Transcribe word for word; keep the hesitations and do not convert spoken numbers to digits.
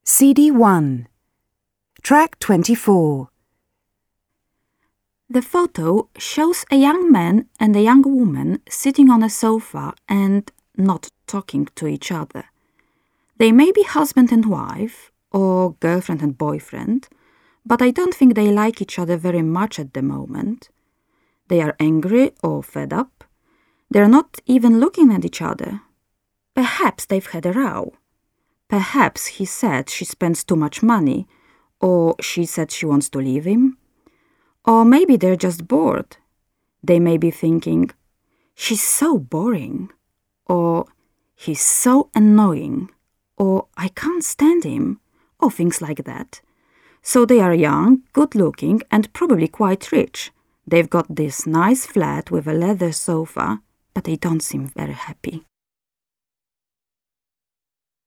C D one. Track twenty-four. The photo shows a young man and a young woman sitting on a sofa and not talking to each other. They may be husband and wife or girlfriend and boyfriend, but I don't think they like each other very much at the moment. They are angry or fed up. They're not even looking at each other. Perhaps they've had a row. Perhaps he said she spends too much money, or she said she wants to leave him. Or maybe they're just bored. They may be thinking, she's so boring, or he's so annoying, or I can't stand him, or things like that. So they are young, good-looking, and probably quite rich. They've got this nice flat with a leather sofa, but they don't seem very happy.